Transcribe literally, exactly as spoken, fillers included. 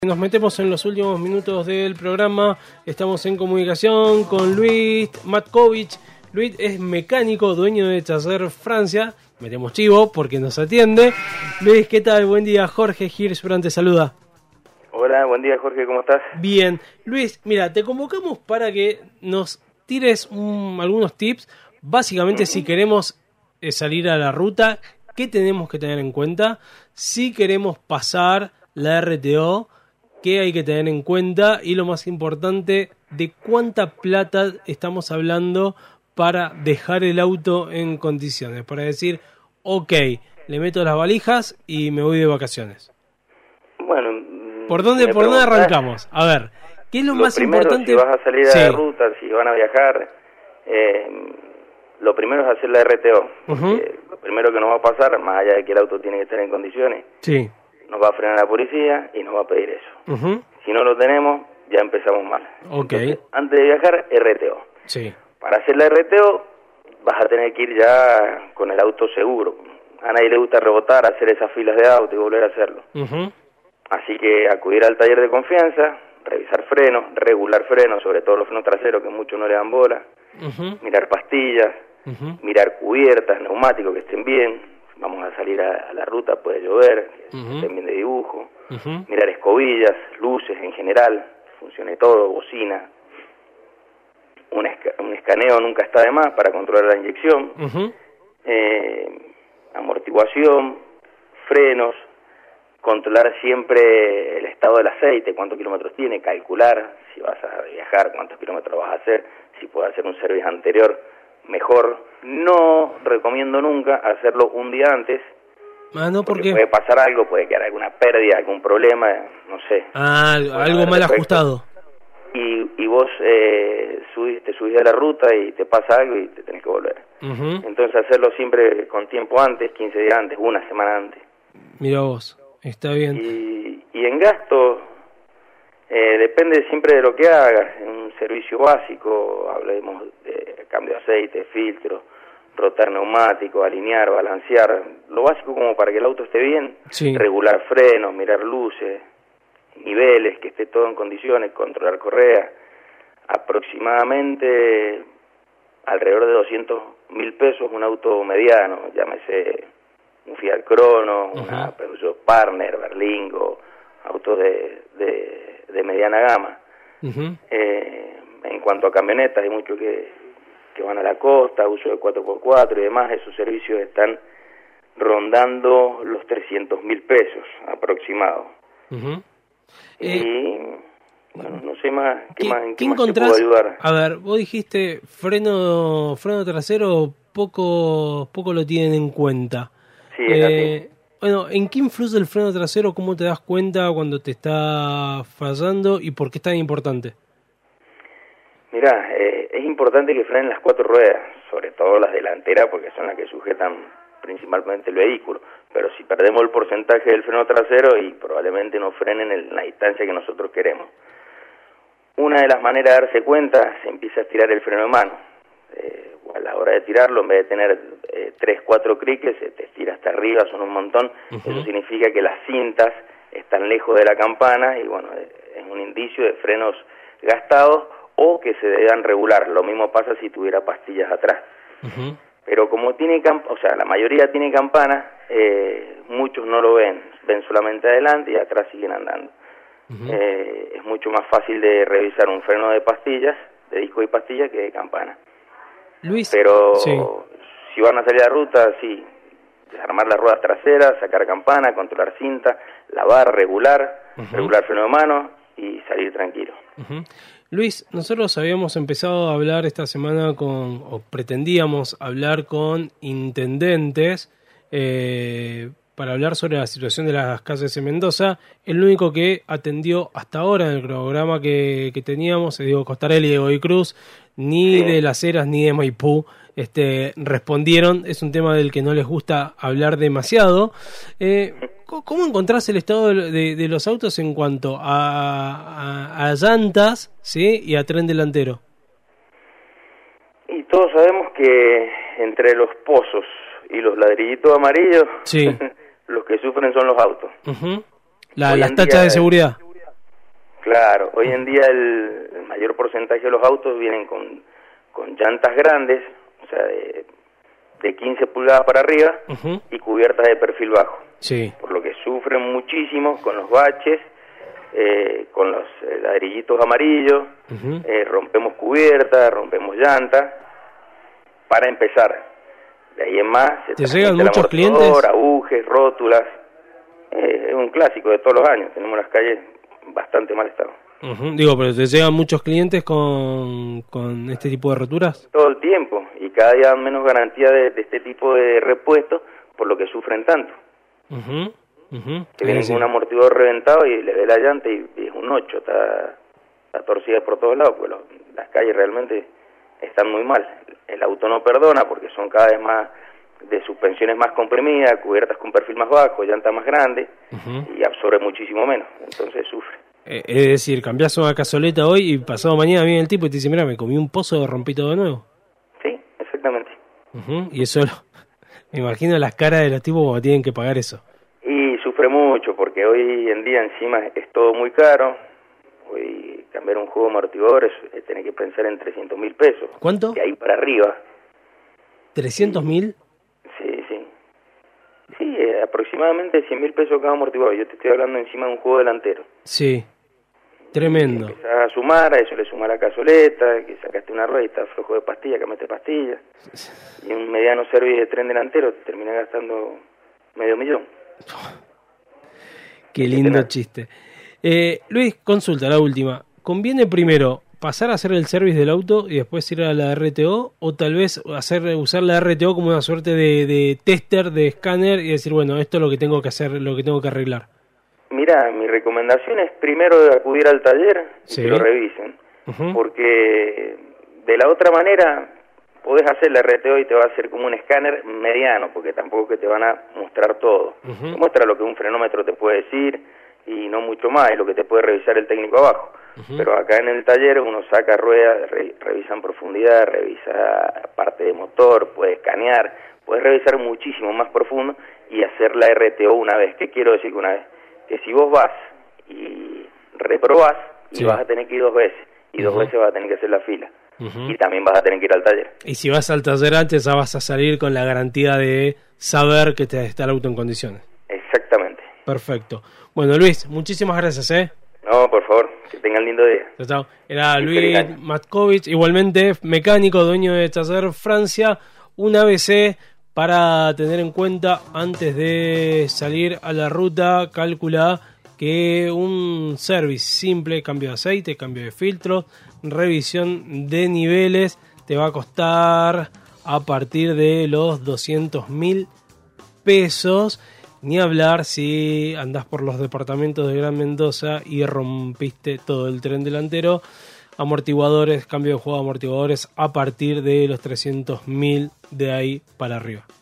Nos metemos en los últimos minutos del programa. Estamos en comunicación con Luis Matkovich. Luis es mecánico, dueño de Taller Francia. Metemos chivo porque nos atiende. Luis, ¿qué tal? Buen día. Jorge Hirschbrand te saluda. Hola, buen día Jorge, ¿cómo estás? Bien. Luis, mira, te convocamos para que nos tires un, algunos tips. Básicamente, uh-huh. si queremos eh, salir a la ruta, ¿qué tenemos que tener en cuenta? Si queremos pasar la R T O, ¿qué hay que tener en cuenta? Y lo más importante, ¿de cuánta plata estamos hablando para dejar el auto en condiciones? Para decir, ok, le meto las valijas y me voy de vacaciones. Bueno, ¿por dónde, por dónde arrancamos? A ver, ¿qué es lo, lo más primero, importante? Si vas a salir a sí. la ruta, si van a viajar, eh, lo primero es hacer la R T O. Uh-huh. Eh, lo primero que nos va a pasar, más allá de que el auto tiene que estar en condiciones, sí. nos va a frenar la policía y nos va a pedir eso. Uh-huh. Si no lo tenemos, ya empezamos mal. Okay. Entonces, antes de viajar, R T O. Sí. Para hacer la R T O, vas a tener que ir ya con el auto seguro. A nadie le gusta rebotar, hacer esas filas de auto y volver a hacerlo. Uh-huh. Así que acudir al taller de confianza, revisar frenos, regular frenos, sobre todo los frenos traseros, que muchos no le dan bola. Uh-huh. Mirar pastillas, uh-huh. mirar cubiertas, neumáticos que estén bien. Vamos a salir a, a la ruta, puede llover, que uh-huh. estén bien de dibujo. Uh-huh. Mirar escobillas, luces en general, funcione todo, bocina. Un, esca- un escaneo nunca está de más para controlar la inyección. Uh-huh. Eh, amortiguación, frenos, controlar siempre el estado del aceite, cuántos kilómetros tiene, calcular si vas a viajar, cuántos kilómetros vas a hacer, si puedes hacer un service anterior, mejor. No recomiendo nunca hacerlo un día antes. Ah, no, ¿por qué? Puede pasar algo, puede quedar alguna pérdida, algún problema, no sé. Ah, algo mal ajustado. Y, y vos eh, subís, te subís de la ruta y te pasa algo y te tenés que volver. Uh-huh. Entonces hacerlo siempre con tiempo antes, quince días antes, una semana antes. Mira vos, está bien. Y, y en gasto, eh, depende siempre de lo que hagas. En un servicio básico, hablemos de cambio de aceite, filtro, rotar neumático, alinear, balancear, lo básico como para que el auto esté bien, sí. regular frenos, mirar luces, niveles, que esté todo en condiciones, controlar correa, aproximadamente alrededor de doscientos mil pesos un auto mediano, llámese un Fiat Crono, uh-huh. una Peugeot Partner, Berlingo, autos de, de, de mediana gama. Uh-huh. Eh, en cuanto a camionetas, hay muchos que, que van a la costa, uso de cuatro por cuatro y demás, esos servicios están rondando los trescientos mil pesos aproximados. Uh-huh. Y, eh, bueno, no sé más, ¿qué, ¿qué más, en qué, qué más te puedo ayudar? A ver, vos dijiste freno freno trasero, poco poco lo tienen en cuenta. Sí, es eh, así. Bueno, ¿en qué influye el freno trasero? ¿Cómo te das cuenta cuando te está fallando y por qué es tan importante? Mirá, eh, es importante que frenen las cuatro ruedas, sobre todo las delanteras, porque son las que sujetan principalmente el vehículo. Pero si perdemos el porcentaje del freno trasero, y probablemente no frenen en la distancia que nosotros queremos. Una de las maneras de darse cuenta, se empieza a estirar el freno de mano. Eh, a la hora de tirarlo, en vez de tener eh, tres, cuatro criques, se te estira hasta arriba, son un montón. Uh-huh. Eso significa que las cintas están lejos de la campana y bueno, es un indicio de frenos gastados o que se deban regular. Lo mismo pasa si tuviera pastillas atrás. Uh-huh. Pero como tiene camp- o sea, la mayoría tiene campana, eh, muchos no lo ven, ven solamente adelante y atrás siguen andando. Uh-huh. Eh, es mucho más fácil de revisar un freno de pastillas, de disco y pastillas, que de campana. Luis, pero sí. si van a salir a ruta, sí, desarmar las ruedas traseras, sacar campana, controlar cinta, lavar, regular, uh-huh. regular freno de mano y salir tranquilo. Uh-huh. Luis, nosotros habíamos empezado a hablar esta semana con, o pretendíamos hablar con intendentes eh, para hablar sobre la situación de las calles en Mendoza. El único que atendió hasta ahora en el programa que, que teníamos es Diego Costarelli y Diego Cruz. Ni sí. de Las Heras ni de Maipú este, respondieron. Es un tema del que no les gusta hablar demasiado. Eh, ¿Cómo encontrás el estado de, de, de los autos en cuanto a, a, a llantas, sí, y a tren delantero? Y todos sabemos que entre los pozos y los ladrillitos amarillos, sí. los que sufren son los autos. Uh-huh. La, las tachas de seguridad. Claro, hoy en día el, el mayor porcentaje de los autos vienen con, con llantas grandes, o sea, de, de quince pulgadas para arriba, uh-huh. y cubiertas de perfil bajo. Sí. Por lo que sufren muchísimo con los baches, eh, con los eh, ladrillitos amarillos, uh-huh. eh, rompemos cubiertas, rompemos llantas, para empezar. De ahí en más, se ¿te llegan muchos clientes? Agujes, rótulas, eh, es un clásico de todos los años, tenemos las calles bastante mal estado. Uh-huh. Digo, pero ¿te llegan muchos clientes con, con este tipo de roturas? Todo el tiempo, y cada día menos garantía de, de este tipo de repuestos, por lo que sufren tanto. Uh-huh. Uh-huh. Que vienen con un amortiguador reventado y le ve la llanta y, y es un ocho, está, está torcida por todos lados, porque los, las calles realmente están muy mal. El auto no perdona porque son cada vez más de suspensiones más comprimidas, cubiertas con perfil más bajo, llanta más grande, uh-huh. y absorbe muchísimo menos, entonces sufre. Eh, es decir, cambiás una cazoleta hoy y pasado mañana viene el tipo y te dice, mira, me comí un pozo, rompí todo de nuevo. Sí, exactamente. Uh-huh. Y eso, lo, me imagino las caras de los tipos cuando tienen que pagar eso. Y sufre mucho porque hoy en día encima es todo muy caro. Hoy cambiar un juego amortiguador es, es tener que pensar en trescientos mil pesos. ¿Cuánto? De ahí para arriba. ¿trescientos mil? Sí, sí. Sí, eh, aproximadamente cien mil pesos cada amortiguador. Yo te estoy hablando encima de un juego delantero. Sí, tremendo. Y empezás a sumar, a eso le suma la cazoleta, que sacaste una rueda y está flojo de pastilla, que mete pastillas. Y un mediano servicio de tren delantero te termina gastando medio millón. Qué lindo chiste. Eh, Luis, consulta, la última. ¿Conviene primero pasar a hacer el service del auto y después ir a la R T O? ¿O tal vez hacer usar la R T O como una suerte de, de tester, de escáner y decir, bueno, esto es lo que tengo que hacer, lo que tengo que arreglar? Mira, mi recomendación es primero acudir al taller y sí. que lo revisen. Uh-huh. Porque de la otra manera podés hacer la R T O y te va a hacer como un escáner mediano, porque tampoco que te van a mostrar todo. Uh-huh. Te muestra lo que un frenómetro te puede decir y no mucho más, es lo que te puede revisar el técnico abajo. Uh-huh. Pero acá en el taller uno saca ruedas, re, revisa en profundidad, revisa parte de motor, puede escanear, puedes revisar muchísimo más profundo y hacer la R T O una vez. ¿Qué quiero decir que una vez? Que si vos vas y reprobás, sí. y vas a tener que ir dos veces, y dos uh-huh. veces vas a tener que hacer la fila. Uh-huh. Y también vas a tener que ir al taller. Y si vas al taller antes, ya vas a salir con la garantía de saber que te está el auto en condiciones. Exactamente. Perfecto. Bueno, Luis, muchísimas gracias, ¿eh? No, por favor, que tengan lindo día. Chao, chao. Era Luis Matkovich, igualmente mecánico, dueño de Taller Francia, una A B C para tener en cuenta antes de salir a la ruta. Calcula que un service simple, cambio de aceite, cambio de filtro, revisión de niveles, te va a costar a partir de los doscientos mil pesos. Ni hablar si andás por los departamentos de Gran Mendoza y rompiste todo el tren delantero. Amortiguadores, cambio de juego de amortiguadores a partir de los trescientos mil de ahí para arriba.